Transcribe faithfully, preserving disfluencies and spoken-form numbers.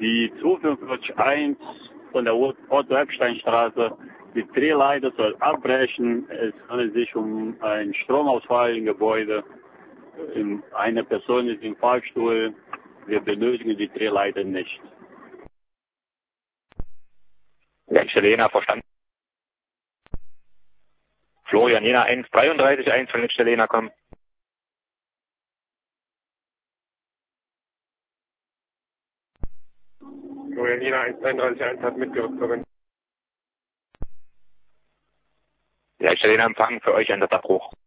Die zweihundertfünfundvierzig eins von der Otto-Epstein-Straße, die Drehleiter soll abbrechen. Es handelt sich um einen Stromausfall im Gebäude. Eine Person ist im Fahrstuhl. Wir benötigen die Drehleiter nicht. Letzte Lena, verstanden. Florian Jena eins dreiunddreißig eins von Letzte Lena kommen. Florian Jena eins dreiunddreißig eins hat mitgerückt, Florian. Letzte Lena empfangen für euch ein Abbruch.